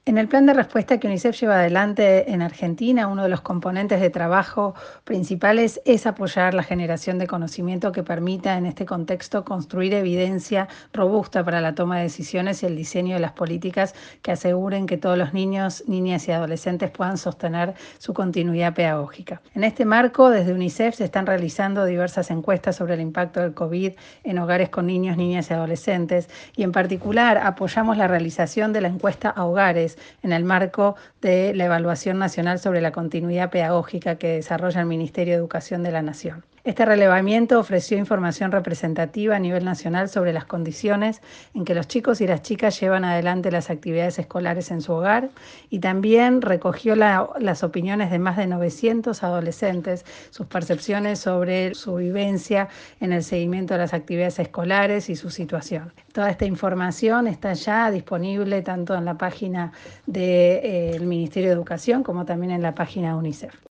En el plan de respuesta que UNICEF lleva adelante en Argentina, uno de los componentes de trabajo principales es apoyar la generación de conocimiento que permita en este contexto construir evidencia robusta para la toma de decisiones y el diseño de las políticas que aseguren que todos los niños, niñas y adolescentes puedan sostener su continuidad pedagógica. En este marco, desde UNICEF se están realizando diversas encuestas sobre el impacto del COVID en hogares con niños, niñas y adolescentes, y en particular apoyamos la realización de la encuesta a hogares en el marco de la Evaluación Nacional sobre la Continuidad Pedagógica que desarrolla el Ministerio de Educación de la Nación. Este relevamiento ofreció información representativa a nivel nacional sobre las condiciones en que los chicos y las chicas llevan adelante las actividades escolares en su hogar y también recogió las opiniones de más de 900 adolescentes, sus percepciones sobre su vivencia en el seguimiento de las actividades escolares y su situación. Toda esta información está ya disponible tanto en la página del Ministerio de Educación como también en la página de UNICEF.